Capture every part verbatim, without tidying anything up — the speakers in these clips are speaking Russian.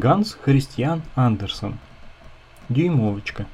Ганс Христиан Андерсен. Дюймовочка.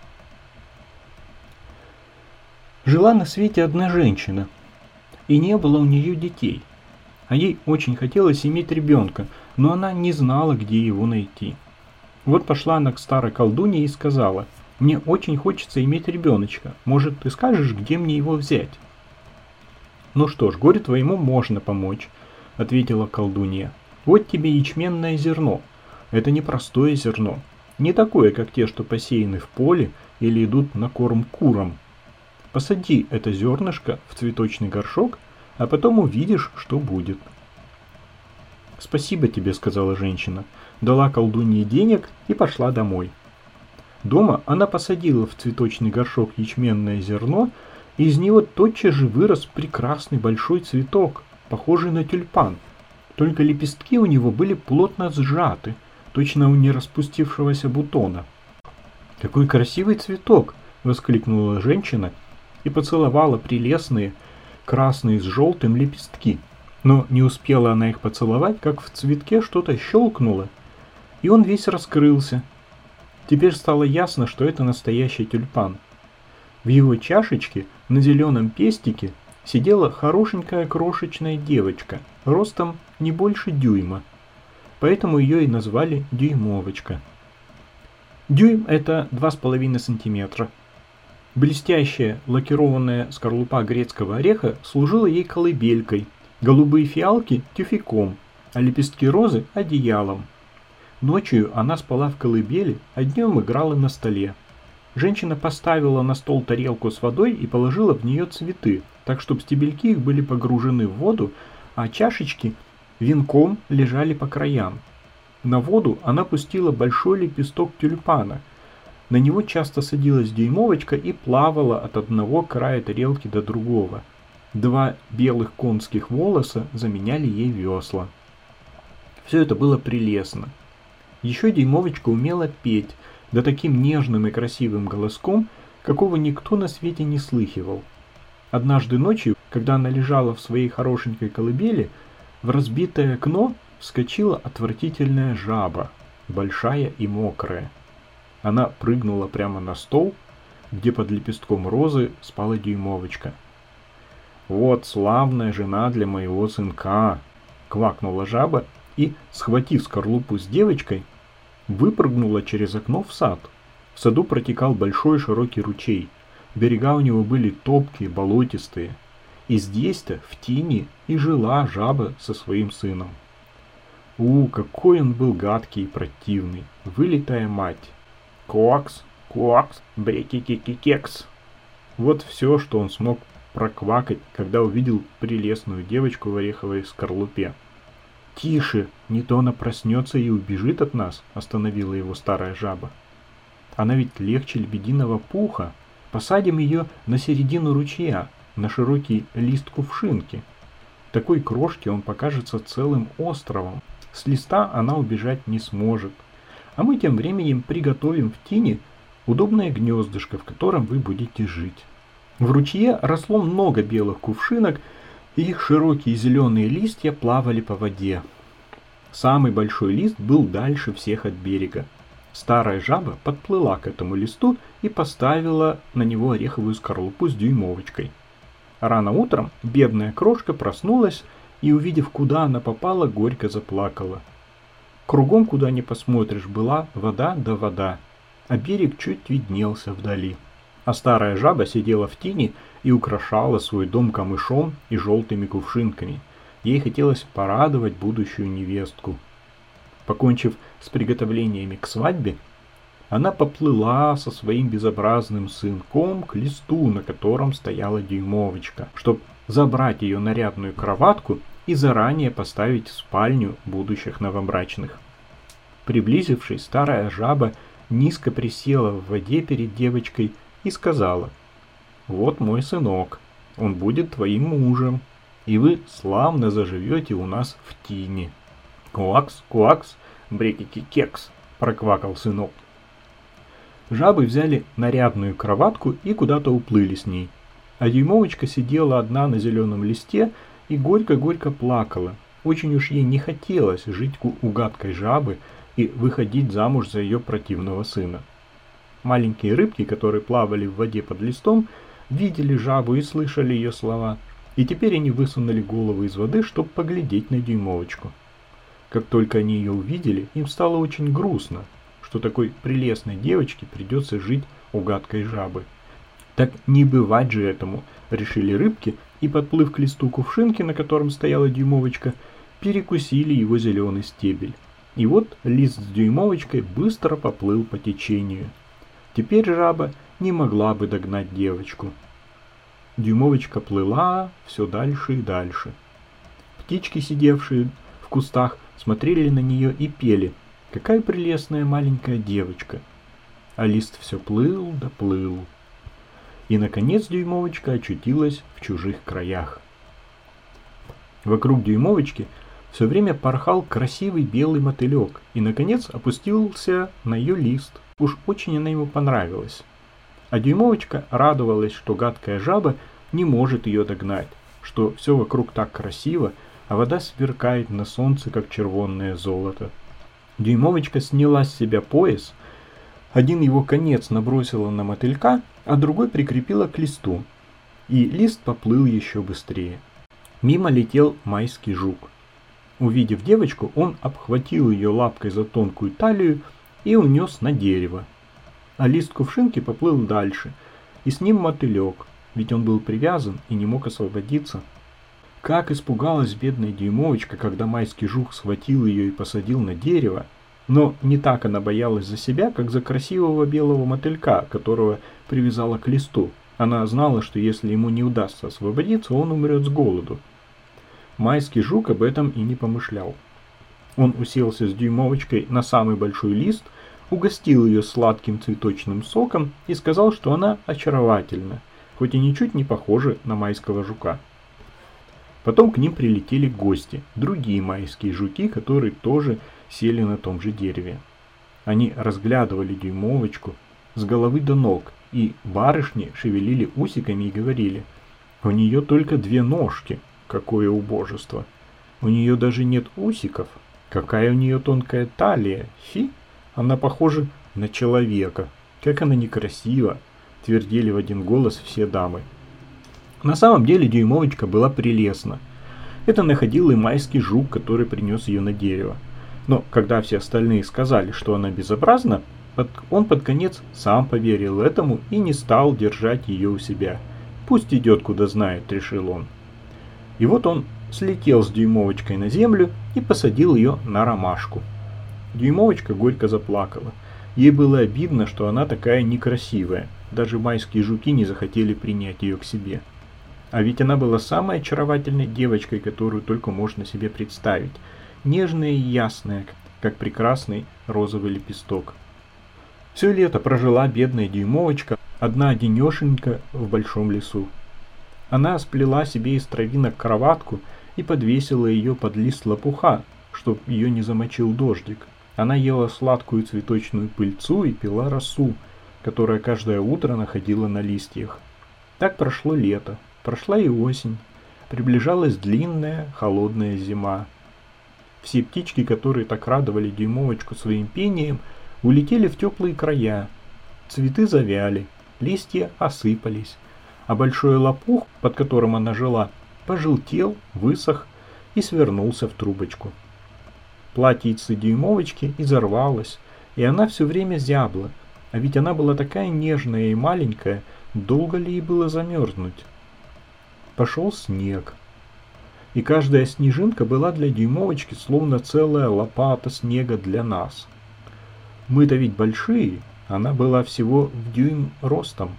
Жила на свете одна женщина, и не было у нее детей. А ей очень хотелось иметь ребенка, но она не знала, где его найти. Вот пошла она к старой колдунье и сказала: «Мне очень хочется иметь ребеночка. Может, ты скажешь, где мне его взять?» «Ну что ж, горю твоему можно помочь», — ответила колдунья. «Вот тебе ячменное зерно. Это не простое зерно, не такое, как те, что посеяны в поле или идут на корм курам. Посади это зернышко в цветочный горшок, а потом увидишь, что будет». «Спасибо тебе», — сказала женщина, дала колдунье денег и пошла домой. Дома она посадила в цветочный горшок ячменное зерно, и из него тотчас же вырос прекрасный большой цветок, похожий на тюльпан. Только лепестки у него были плотно сжаты, точно у нераспустившегося бутона. «Какой красивый цветок!» — воскликнула женщина и поцеловала прелестные красные с желтым лепестки. Но не успела она их поцеловать, как в цветке что-то щелкнуло, и он весь раскрылся. Теперь стало ясно, что это настоящий тюльпан. В его чашечке на зеленом пестике сидела хорошенькая крошечная девочка, ростом не больше дюйма. Поэтому ее и назвали Дюймовочка. Дюйм – это два с половиной сантиметра. Блестящая лакированная скорлупа грецкого ореха служила ей колыбелькой, голубые фиалки – тюфяком, а лепестки розы – одеялом. Ночью она спала в колыбели, а днем играла на столе. Женщина поставила на стол тарелку с водой и положила в нее цветы, так чтобы стебельки их были погружены в воду, а чашечки венком лежали по краям. На воду она пустила большой лепесток тюльпана. На него часто садилась Дюймовочка и плавала от одного края тарелки до другого. Два белых конских волоса заменяли ей весла. Все это было прелестно. Еще Дюймовочка умела петь, да таким нежным и красивым голоском, какого никто на свете не слыхивал. Однажды ночью, когда она лежала в своей хорошенькой колыбели, в разбитое окно вскочила отвратительная жаба, большая и мокрая. Она прыгнула прямо на стол, где под лепестком розы спала Дюймовочка. «Вот славная жена для моего сынка!» — квакнула жаба и, схватив скорлупу с девочкой, выпрыгнула через окно в сад. В саду протекал большой широкий ручей. Берега у него были топкие, болотистые. И здесь-то, в тени, и жила жаба со своим сыном. У, какой он был гадкий и противный, вылитая мать. Коакс, коакс, бреки-ки-ки-кекс. Вот все, что он смог проквакать, когда увидел прелестную девочку в ореховой скорлупе. «Тише, не то она проснется и убежит от нас», — остановила его старая жаба. «Она ведь легче лебединого пуха. Посадим ее на середину ручья, на широкий лист кувшинки. Такой крошке он покажется целым островом. С листа она убежать не сможет. А мы тем временем приготовим в тени удобное гнездышко, в котором вы будете жить». В ручье росло много белых кувшинок, и их широкие зеленые листья плавали по воде. Самый большой лист был дальше всех от берега. Старая жаба подплыла к этому листу и поставила на него ореховую скорлупу с Дюймовочкой. Рано утром бедная крошка проснулась и, увидев, куда она попала, горько заплакала. Кругом, куда ни посмотришь, была вода да вода, а берег чуть виднелся вдали. А старая жаба сидела в тени и украшала свой дом камышом и желтыми кувшинками. Ей хотелось порадовать будущую невестку. Покончив с приготовлениями к свадьбе, она поплыла со своим безобразным сынком к листу, на котором стояла Дюймовочка, чтобы забрать ее нарядную кроватку и заранее поставить в спальню будущих новобрачных. Приблизившись, старая жаба низко присела в воде перед девочкой и сказала: «Вот мой сынок, он будет твоим мужем, и вы славно заживете у нас в тине». «Куакс, куакс, брекики-кекс», — проквакал сынок. Жабы взяли нарядную кроватку и куда-то уплыли с ней, а Дюймовочка сидела одна на зеленом листе и горько-горько плакала. Очень уж ей не хотелось жить у гадкой жабы и выходить замуж за ее противного сына. Маленькие рыбки, которые плавали в воде под листом, видели жабу и слышали ее слова, и теперь они высунули головы из воды, чтобы поглядеть на дюймовочку. Как только они ее увидели, им стало очень грустно, что такой прелестной девочке придется жить у гадкой жабы. Так не бывать же этому, решили рыбки, и, подплыв к листу кувшинки, на котором стояла дюймовочка, перекусили его зеленый стебель. И вот лист с дюймовочкой быстро поплыл по течению. Теперь жаба не могла бы догнать девочку. Дюймовочка плыла все дальше и дальше. Птички, сидевшие в кустах, смотрели на нее и пели: «Какая прелестная маленькая девочка!» А лист все плыл да плыл. И, наконец, дюймовочка очутилась в чужих краях. Вокруг дюймовочки все время порхал красивый белый мотылек и, наконец, опустился на ее лист. Уж очень она ему понравилась. А дюймовочка радовалась, что гадкая жаба не может ее догнать, что все вокруг так красиво, а вода сверкает на солнце, как червонное золото. Дюймовочка сняла с себя пояс, один его конец набросила на мотылька, а другой прикрепила к листу, и лист поплыл еще быстрее. Мимо летел майский жук. Увидев девочку, он обхватил ее лапкой за тонкую талию и унес на дерево. А лист кувшинки поплыл дальше, и с ним мотылек, ведь он был привязан и не мог освободиться. Как испугалась бедная дюймовочка, когда майский жук схватил ее и посадил на дерево, но не так она боялась за себя, как за красивого белого мотылька, которого привязала к листу. Она знала, что если ему не удастся освободиться, он умрет с голоду. Майский жук об этом и не помышлял. Он уселся с дюймовочкой на самый большой лист, угостил ее сладким цветочным соком и сказал, что она очаровательна, хоть и ничуть не похожа на майского жука. Потом к ним прилетели гости, другие майские жуки, которые тоже сели на том же дереве. Они разглядывали дюймовочку с головы до ног, и барышни шевелили усиками и говорили: «У нее только две ножки, какое убожество! У нее даже нет усиков, какая у нее тонкая талия, фи! Она похожа на человека, как она некрасива!» — твердили в один голос все дамы. На самом деле дюймовочка была прелестна. Это находил и майский жук, который принес ее на дерево. Но когда все остальные сказали, что она безобразна, он под конец сам поверил этому и не стал держать ее у себя. «Пусть идет, куда знает», — решил он. И вот он слетел с дюймовочкой на землю и посадил ее на ромашку. Дюймовочка горько заплакала. Ей было обидно, что она такая некрасивая. Даже майские жуки не захотели принять ее к себе. А ведь она была самой очаровательной девочкой, которую только можно себе представить. Нежная и ясная, как прекрасный розовый лепесток. Все лето прожила бедная дюймовочка, одна-одинешенька в большом лесу. Она сплела себе из травинок кроватку и подвесила ее под лист лопуха, чтоб ее не замочил дождик. Она ела сладкую цветочную пыльцу и пила росу, которая каждое утро находила на листьях. Так прошло лето, прошла и осень, приближалась длинная холодная зима. Все птички, которые так радовали дюймовочку своим пением, улетели в теплые края. Цветы завяли, листья осыпались, а большой лопух, под которым она жила, пожелтел, высох и свернулся в трубочку. Платьице дюймовочки изорвалось, и она все время зябла, а ведь она была такая нежная и маленькая, долго ли ей было замерзнуть? Пошел снег. И каждая снежинка была для дюймовочки словно целая лопата снега для нас. Мы-то ведь большие, она была всего в дюйм ростом.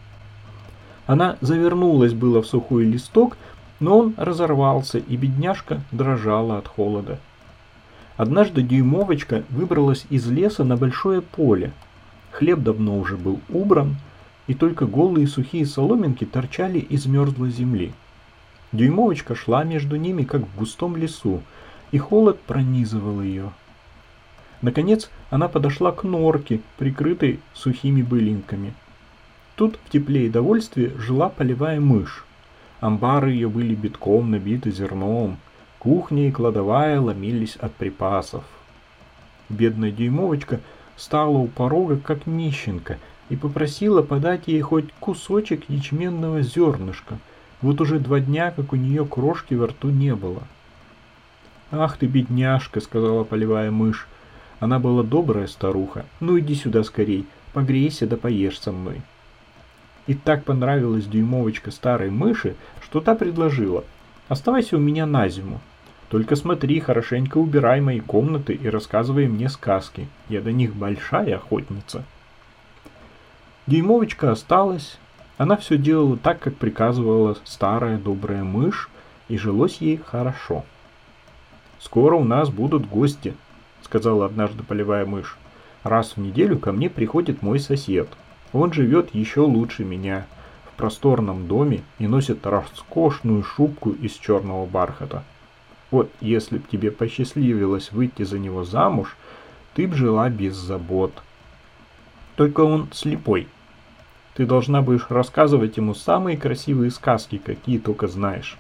Она завернулась было в сухой листок, но он разорвался, и бедняжка дрожала от холода. Однажды дюймовочка выбралась из леса на большое поле. Хлеб давно уже был убран, и только голые сухие соломинки торчали из мерзлой земли. Дюймовочка шла между ними, как в густом лесу, и холод пронизывал ее. Наконец она подошла к норке, прикрытой сухими былинками. Тут в тепле и довольстве жила полевая мышь. Амбары ее были битком набиты зерном, кухня и кладовая ломились от припасов. Бедная дюймовочка стала у порога, как нищенка, и попросила подать ей хоть кусочек ячменного зернышка. Вот уже два дня, как у нее крошки во рту не было. «Ах ты, бедняжка», — сказала полевая мышь. Она была добрая старуха. «Ну иди сюда скорей, погрейся да поешь со мной». И так понравилась дюймовочка старой мыши, что та предложила: «Оставайся у меня на зиму. Только смотри, хорошенько убирай мои комнаты и рассказывай мне сказки. Я до них большая охотница». Дюймовочка осталась. Она все делала так, как приказывала старая добрая мышь, и жилось ей хорошо. «Скоро у нас будут гости», — сказала однажды полевая мышь. «Раз в неделю ко мне приходит мой сосед. Он живет еще лучше меня, в просторном доме, и носит роскошную шубку из черного бархата. Вот если б тебе посчастливилось выйти за него замуж, ты б жила без забот. Только он слепой. Ты должна будешь рассказывать ему самые красивые сказки, какие только знаешь».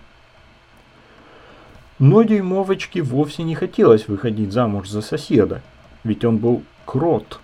Но дюймовочке вовсе не хотелось выходить замуж за соседа, ведь он был крот.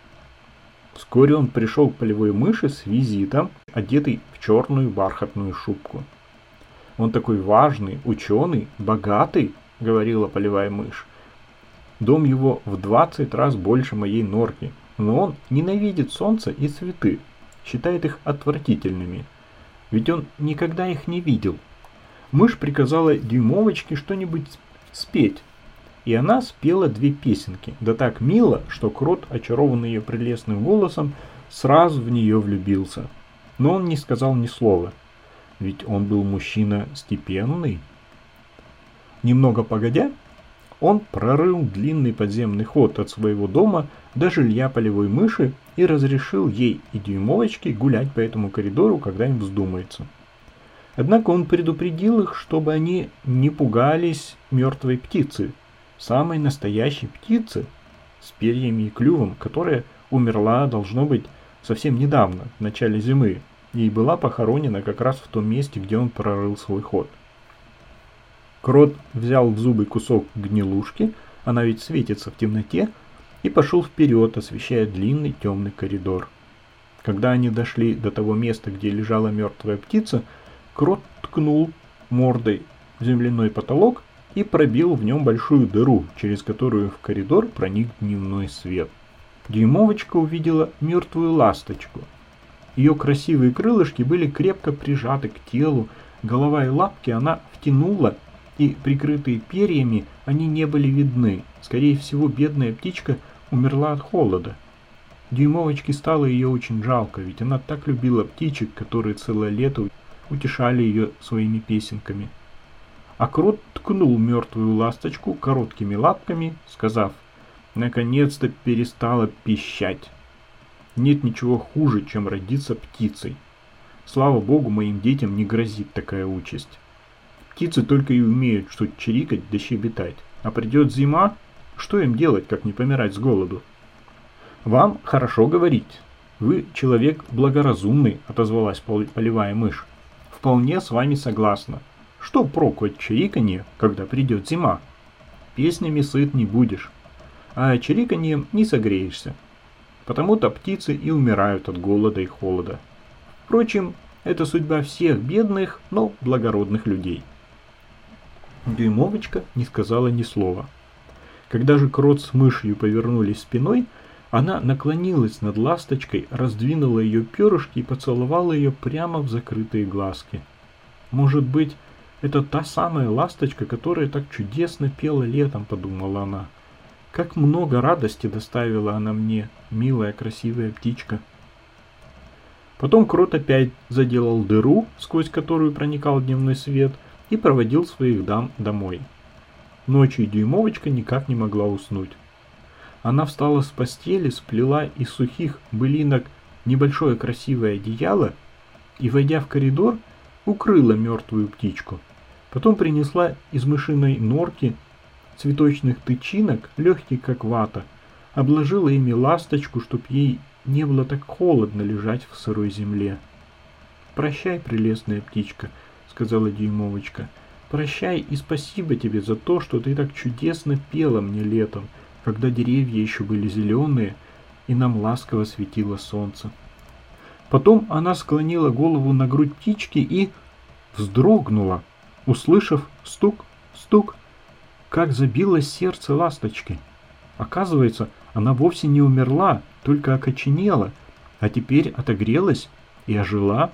Вскоре он пришел к полевой мыши с визитом, одетый в черную бархатную шубку. «Он такой важный, ученый, богатый», — говорила полевая мышь. «Дом его в двадцать раз больше моей норки, но он ненавидит солнце и цветы, считает их отвратительными, ведь он никогда их не видел». Мышь приказала дюймовочке что-нибудь спеть, и она спела две песенки, да так мило, что крот, очарованный ее прелестным голосом, сразу в нее влюбился. Но он не сказал ни слова, ведь он был мужчина степенный. Немного погодя, он прорыл длинный подземный ход от своего дома до жилья полевой мыши и разрешил ей и дюймовочке гулять по этому коридору, когда им вздумается. Однако он предупредил их, чтобы они не пугались мертвой птицы, самой настоящей птицы с перьями и клювом, которая умерла, должно быть, совсем недавно, в начале зимы, и была похоронена как раз в том месте, где он прорыл свой ход. Крот взял в зубы кусок гнилушки, она ведь светится в темноте, и пошел вперед, освещая длинный темный коридор. Когда они дошли до того места, где лежала мертвая птица, крот ткнул мордой в земляной потолок и пробил в нем большую дыру, через которую в коридор проник дневной свет. Дюймовочка увидела мертвую ласточку. Ее красивые крылышки были крепко прижаты к телу, голова и лапки она втянула, и, прикрытые перьями, они не были видны. Скорее всего, бедная птичка умерла от холода. Дюймовочке стало ее очень жалко, ведь она так любила птичек, которые целое лето утешали ее своими песенками. А крот ткнул мертвую ласточку короткими лапками, сказав: «Наконец-то перестала пищать. Нет ничего хуже, чем родиться птицей. Слава богу, моим детям не грозит такая участь. Птицы только и умеют что чирикать да щебетать. А придет зима, что им делать, как не помирать с голоду?» «Вам хорошо говорить. Вы человек благоразумный», — отозвалась полевая мышь. «Вполне с вами согласна. Что проку от чириканья, когда придет зима? Песнями сыт не будешь, а чириканьем не согреешься. Потому-то птицы и умирают от голода и холода. Впрочем, это судьба всех бедных, но благородных людей». Дюймовочка не сказала ни слова. Когда же крот с мышью повернулись спиной, она наклонилась над ласточкой, раздвинула ее перышки и поцеловала ее прямо в закрытые глазки. «Может быть, это та самая ласточка, которая так чудесно пела летом», — подумала она. «Как много радости доставила она мне, милая красивая птичка». Потом крот опять заделал дыру, сквозь которую проникал дневной свет, и проводил своих дам домой. Ночью дюймовочка никак не могла уснуть. Она встала с постели, сплела из сухих былинок небольшое красивое одеяло и, войдя в коридор, укрыла мертвую птичку. Потом принесла из мышиной норки цветочных тычинок, легких как вата, обложила ими ласточку, чтоб ей не было так холодно лежать в сырой земле. «Прощай, прелестная птичка», — сказала дюймовочка. «Прощай и спасибо тебе за то, что ты так чудесно пела мне летом. когда деревья еще были зеленые, и нам ласково светило солнце. Потом она склонила голову на грудь птички и вздрогнула, услышав стук, стук, как забилось сердце ласточки. Оказывается, она вовсе не умерла, только окоченела, а теперь отогрелась и ожила.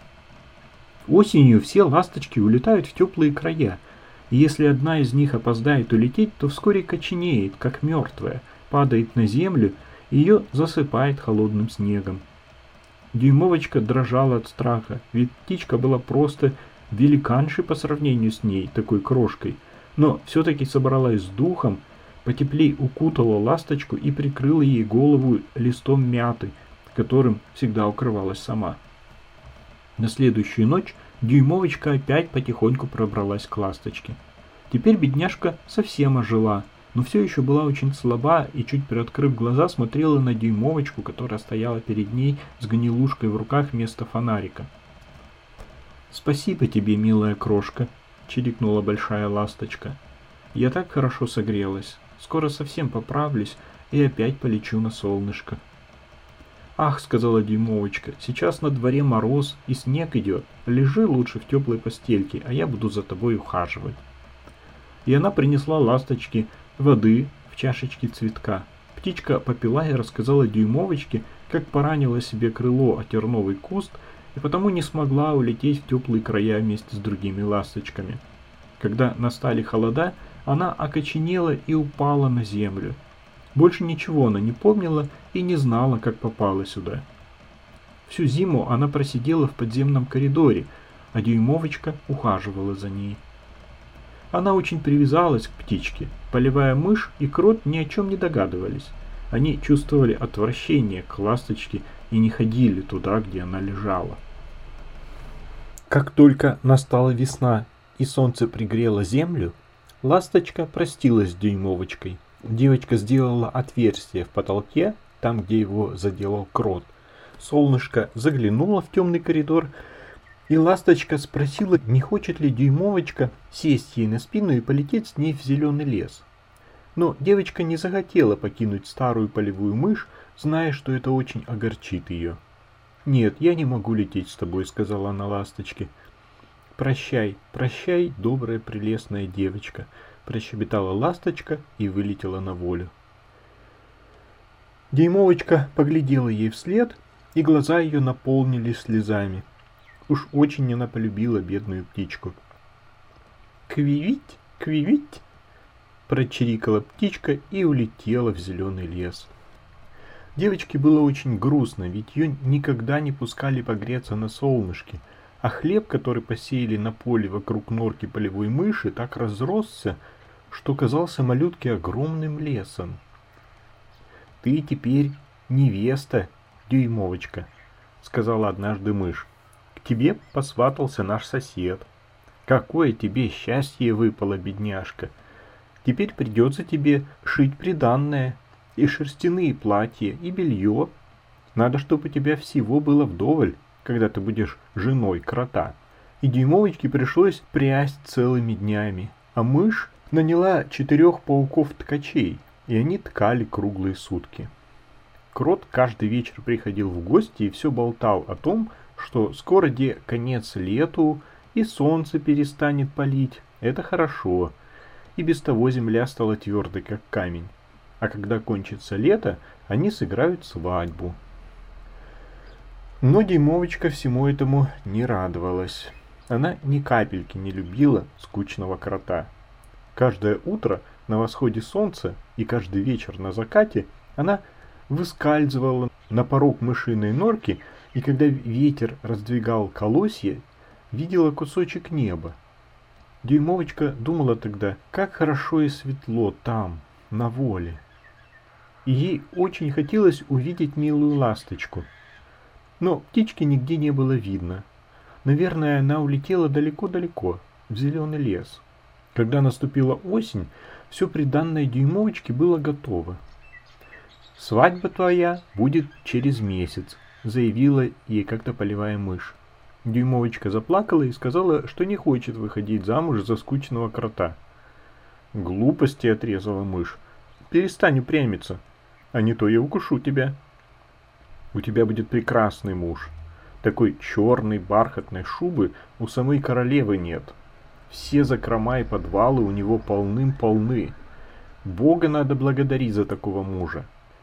Осенью все ласточки улетают в теплые края, и если одна из них опоздает улететь, то вскоре коченеет, как мертвая, падает на землю и ее засыпает холодным снегом. Дюймовочка дрожала от страха, ведь птичка была просто великаншей по сравнению с ней, такой крошкой, но все-таки собралась с духом, потеплей укутала ласточку и прикрыла ей голову листом мяты, которым всегда укрывалась сама. На следующую ночь Дюймовочка опять потихоньку пробралась к ласточке. Теперь бедняжка совсем ожила, но все еще была очень слаба и, чуть приоткрыв глаза, смотрела на Дюймовочку, которая стояла перед ней с гнилушкой в руках вместо фонарика. «Спасибо тебе, милая крошка», — чирикнула большая ласточка. «Я так хорошо согрелась. Скоро совсем поправлюсь и опять полечу на солнышко». «Ах», — сказала Дюймовочка, — «сейчас на дворе мороз и снег идет. Лежи лучше в теплой постельке, а я буду за тобой ухаживать». И она принесла ласточке воды в чашечке цветка. Птичка попила и рассказала Дюймовочке, как поранила себе крыло о терновый куст и потому не смогла улететь в теплые края вместе с другими ласточками. Когда настали холода, она окоченела и упала на землю. Больше ничего она не помнила и не знала, как попала сюда. Всю зиму она просидела в подземном коридоре, а Дюймовочка ухаживала за ней. Она очень привязалась к птичке. Полевая мышь и крот ни о чем не догадывались. Они чувствовали отвращение к ласточке и не ходили туда, где она лежала. Как только настала весна и солнце пригрело землю, ласточка простилась с Дюймовочкой. Девочка сделала отверстие в потолке, там, где его заделал крот. Солнышко заглянуло в темный коридор, и ласточка спросила, не хочет ли Дюймовочка сесть ей на спину и полететь с ней в зеленый лес. Но девочка не захотела покинуть старую полевую мышь, зная, что это очень огорчит ее. «Нет, я не могу лететь с тобой», — сказала она ласточке. «Прощай, прощай, добрая прелестная девочка», — прощебетала ласточка и вылетела на волю. Дюймовочка поглядела ей вслед, и глаза ее наполнились слезами. Уж очень она полюбила бедную птичку. «Квивить, квивить!» — прочирикала птичка и улетела в зеленый лес. Девочке было очень грустно, ведь ее никогда не пускали погреться на солнышке, а хлеб, который посеяли на поле вокруг норки полевой мыши, так разросся, что казался малютке огромным лесом. «Ты теперь невеста, Дюймовочка», — сказала однажды мышь. «К тебе посватался наш сосед. Какое тебе счастье выпало, бедняжка! Теперь придется тебе шить приданное, и шерстяные платья, и белье. Надо, чтобы у тебя всего было вдоволь, когда ты будешь женой крота». И Дюймовочке пришлось прясть целыми днями, а мышь наняла четырех пауков-ткачей, и они ткали круглые сутки. Крот каждый вечер приходил в гости и все болтал о том, что скоро де конец лету, и солнце перестанет палить. Это хорошо. И без того земля стала твердой, как камень. А когда кончится лето, они сыграют свадьбу. Но Дюймовочка всему этому не радовалась. Она ни капельки не любила скучного крота. Каждое утро на восходе солнца и каждый вечер на закате она выскальзывала на порог мышиной норки, и когда ветер раздвигал колосья, видела кусочек неба. Дюймовочка думала тогда, как хорошо и светло там, на воле. И ей очень хотелось увидеть милую ласточку. Но птички нигде не было видно. Наверное, она улетела далеко-далеко, в зеленый лес. Когда наступила осень, все приданное Дюймовочке было готово. «Свадьба твоя будет через месяц», — заявила ей как-то полевая мышь. Дюймовочка заплакала и сказала, что не хочет выходить замуж за скучного крота. «Глупости», — отрезала мышь. перестань упрямиться, а не то я укушу тебя. У тебя будет прекрасный муж. Такой черной бархатной шубы у самой королевы нет. Все закрома и подвалы у него полным-полны. Бога надо благодарить за такого мужа.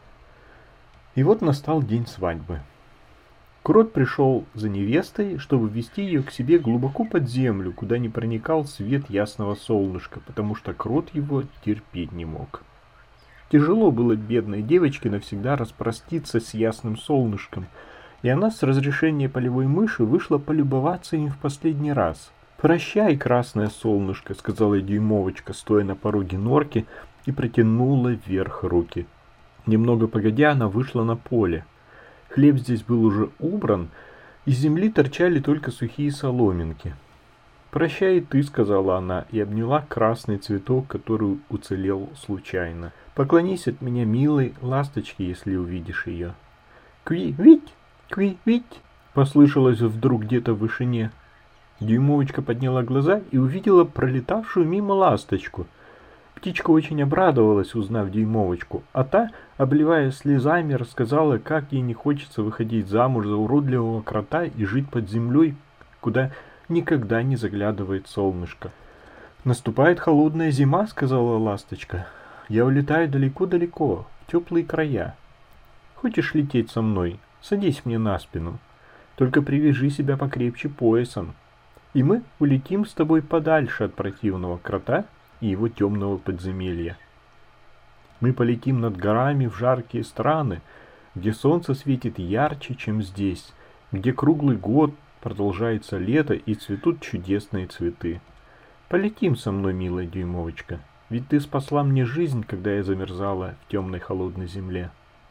И вот настал день свадьбы. Крот пришел за невестой, чтобы ввести ее к себе глубоко под землю, куда не проникал свет ясного солнышка, потому что Крот его терпеть не мог. Тяжело было бедной девочке навсегда распроститься с ясным солнышком, и она с разрешения полевой мыши вышла полюбоваться им в последний раз. «Прощай, красное солнышко», — сказала дюймовочка, стоя на пороге норки, и протянула вверх руки. Немного погодя, она вышла на поле. Хлеб здесь был уже убран, из земли торчали только сухие соломинки. «Прощай и ты», — сказала она, и обняла красный цветок, который уцелел случайно. «Поклонись от меня, милой ласточке, если увидишь ее». «Кви-вить! Кви-вить!» — послышалось вдруг где-то в вышине. Дюймовочка подняла глаза и увидела пролетавшую мимо ласточку. Птичка очень обрадовалась, узнав дюймовочку, а та, обливаясь слезами, рассказала, как ей не хочется выходить замуж за уродливого крота и жить под землей, куда никогда не заглядывает солнышко. «Наступает холодная зима», — сказала ласточка. «Я улетаю далеко-далеко, в теплые края. Хочешь лететь со мной? Садись мне на спину. Только привяжи себя покрепче поясом, и мы улетим с тобой подальше от противного крота и его темного подземелья. Мы полетим над горами в жаркие страны, где солнце светит ярче, чем здесь, где круглый год продолжается лето и цветут чудесные цветы. Полетим со мной, милая дюймовочка, ведь ты спасла мне жизнь, когда я замерзала в темной холодной земле».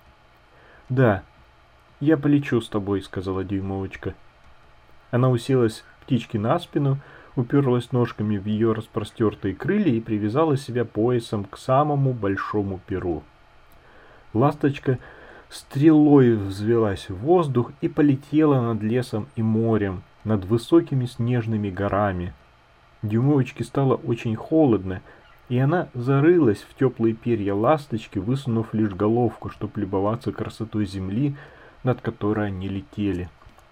«Да, я полечу с тобой», — сказала дюймовочка. Она уселась птичке на спину, уперлась ножками в ее распростертые крылья и привязала себя поясом к самому большому перу. Ласточка стрелой взвелась в воздух и полетела над лесом и морем, над высокими снежными горами. Дюймовочке стало очень холодно, и она зарылась в теплые перья ласточки, высунув лишь головку, чтобы любоваться красотой земли, над которой они летели.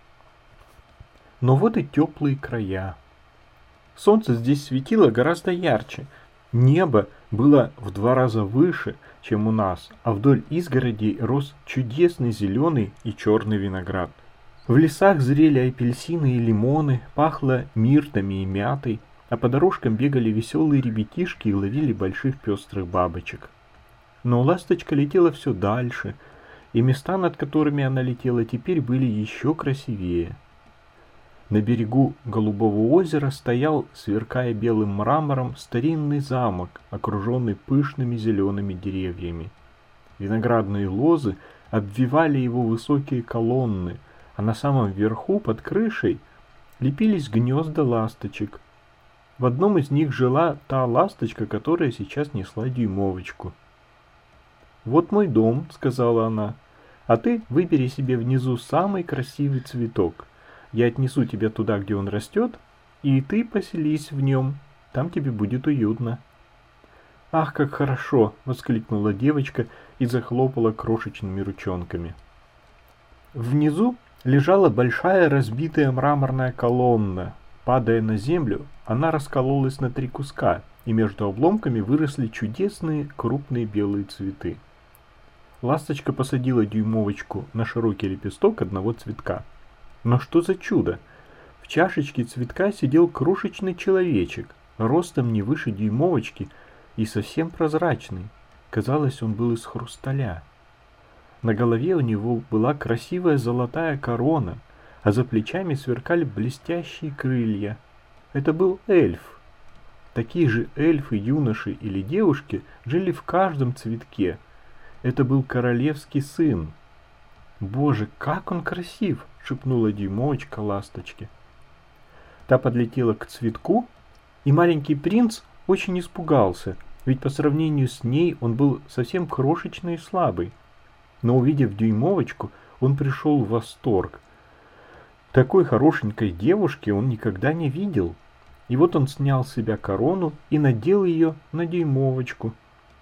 Но вот и теплые края. Солнце здесь светило гораздо ярче. Небо было в два раза выше, чем у нас, а вдоль изгородей рос чудесный зеленый и черный виноград. В лесах зрели апельсины и лимоны, пахло миртами и мятой, а по дорожкам бегали веселые ребятишки и ловили больших пестрых бабочек. Но ласточка летела все дальше, и места, над которыми она летела, теперь были еще красивее. На берегу Голубого озера стоял, сверкая белым мрамором, старинный замок, окруженный пышными зелеными деревьями. Виноградные лозы обвивали его высокие колонны, а на самом верху, под крышей, лепились гнезда ласточек. В одном из них жила та ласточка, которая сейчас несла дюймовочку. «Вот мой дом», — сказала она, — «а ты выбери себе внизу самый красивый цветок. Я отнесу тебя туда, где он растет, и ты поселись в нем, там тебе будет уютно». «Ах, как хорошо!» — воскликнула девочка и захлопала крошечными ручонками. Внизу лежала большая разбитая мраморная колонна. Падая на землю, она раскололась на три куска, и между обломками выросли чудесные крупные белые цветы. Ласточка посадила дюймовочку на широкий лепесток одного цветка. Но что за чудо! В чашечке цветка сидел крошечный человечек, ростом не выше дюймовочки и совсем прозрачный. Казалось, он был из хрусталя. На голове у него была красивая золотая корона, а за плечами сверкали блестящие крылья. Это был эльф. Такие же эльфы, юноши или девушки жили в каждом цветке. Это был королевский сын. «Боже, как он красив!» — шепнула дюймовочка ласточке. Та подлетела к цветку, и маленький принц очень испугался, ведь по сравнению с ней он был совсем крошечный и слабый. Но увидев дюймовочку, он пришел в восторг. Такой хорошенькой девушки он никогда не видел. И вот он снял с себя корону и надел ее на дюймовочку.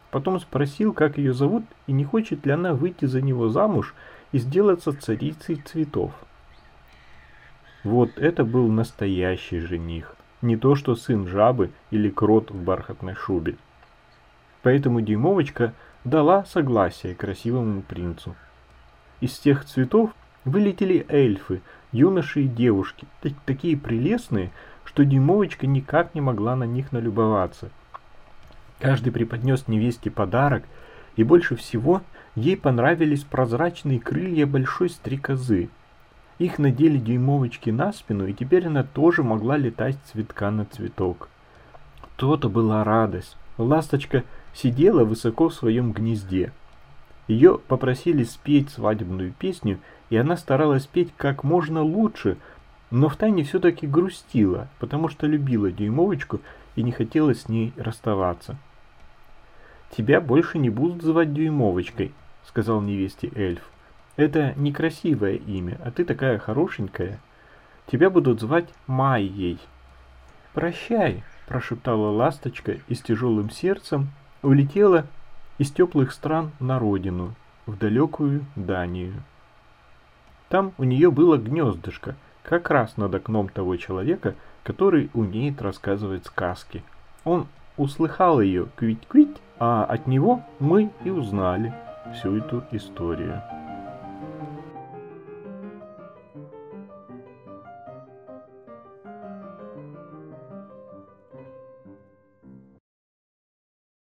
Потом спросил, как ее зовут и не хочет ли она выйти за него замуж и сделаться царицей цветов. Вот это был настоящий жених, не то что сын жабы или крот в бархатной шубе. Поэтому Дюймовочка дала согласие красивому принцу. Из тех цветов вылетели эльфы, юноши и девушки, такие прелестные, что Дюймовочка никак не могла на них налюбоваться. Каждый преподнес невесте подарок, и больше всего ей понравились прозрачные крылья большой стрекозы. Их надели Дюймовочке на спину, и теперь она тоже могла летать с цветка на цветок. То-то была радость. Ласточка сидела высоко в своем гнезде. Ее попросили спеть свадебную песню, и она старалась петь как можно лучше, но втайне все-таки грустила, потому что любила Дюймовочку и не хотела с ней расставаться. «Тебя больше не будут звать Дюймовочкой», — сказал невесте эльф. «Это некрасивое имя, а ты такая хорошенькая. Тебя будут звать Майей». «Прощай», — прошептала ласточка и с тяжелым сердцем улетела из теплых стран на родину, в далекую Данию. Там у нее было гнездышко, как раз над окном того человека, который умеет рассказывать сказки. Он услыхал ее квить-квить, а от него мы и узнали всю эту историю.